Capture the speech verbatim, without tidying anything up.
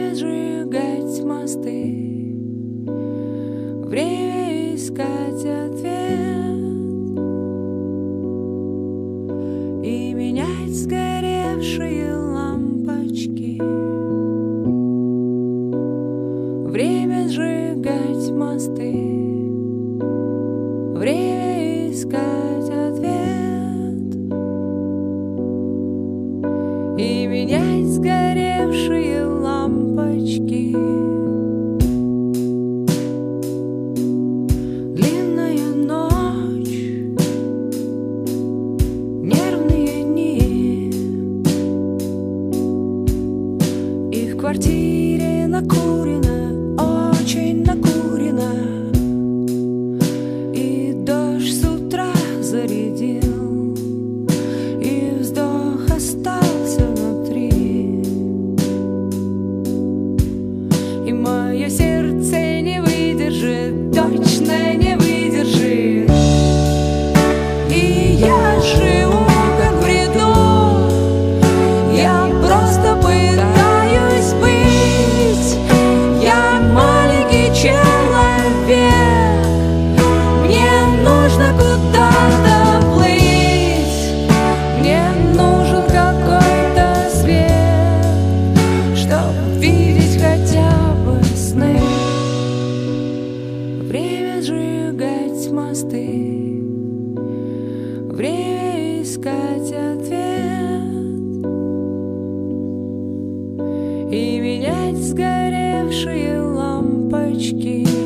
Время сжигать мосты, время искать ответ и менять сгоревшие лампочки. Время сжигать мосты, время искать ответ и менять сгоревшие лампочки. Длинная ночь, нервные дни, и в квартире накурено, очень накурено, и дождь с утра зарядил, и вздох остался внутри, и мое сердце не выдержит, точно не выдержит, и я живу как в бреду, я просто пытаюсь быть, я маленький человек, мне нужно куда-то плыть, мне нужен какой-то свет, чтоб видеть хотя бы сны. Время сжигать мосты, время искать ответ и менять сгоревшие лампочки.